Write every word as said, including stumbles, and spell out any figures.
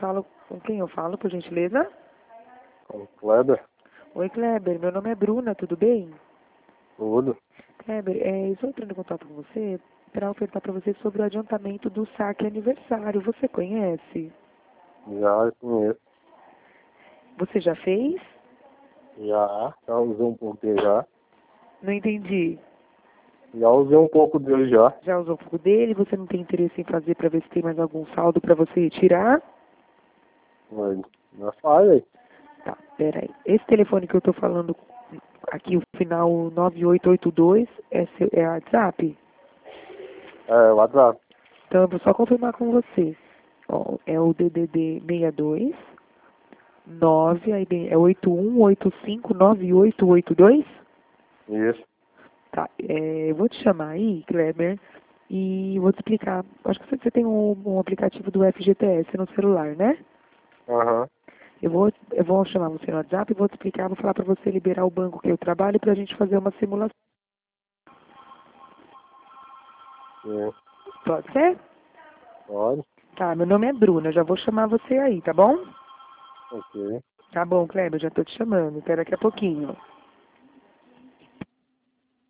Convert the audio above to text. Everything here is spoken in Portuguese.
falo com quem eu falo, por gentileza? Com o Kleber? Oi, Kleber. Meu nome é Bruna, tudo bem? Tudo. Kleber, é, eu estou entrando em contato com você para ofertar para você sobre o adiantamento do saque aniversário. Você conhece? Já eu conheço. Você já fez? Já, já usei um pouco dele já. Não entendi. Já usei um pouco dele já. Já usou um pouco dele? Você não tem interesse em fazer para ver se tem mais algum saldo para você retirar? Mas já faz aí. Tá, peraí. Esse telefone que eu tô falando aqui, o final nove oito oito dois, é, seu, é WhatsApp? É, o WhatsApp. Então eu vou só confirmar com você. Ó, é o D D D sessenta e dois, nove, aí bem, é oito um oito cinco nove oito oito dois? Isso. Tá, é, eu vou te chamar aí, Kleber, e vou te explicar. Acho que você, você tem um, um aplicativo do F G T S no celular, né? Aham. Eu vou, eu vou chamar você no WhatsApp e vou te explicar, vou falar para você liberar o banco que eu trabalho para a gente fazer uma simulação. Sim. Pode ser? Pode. Tá, meu nome é Bruna, eu já vou chamar você aí, tá bom? Ok. Tá bom, Kleber, já tô te chamando, até daqui a pouquinho.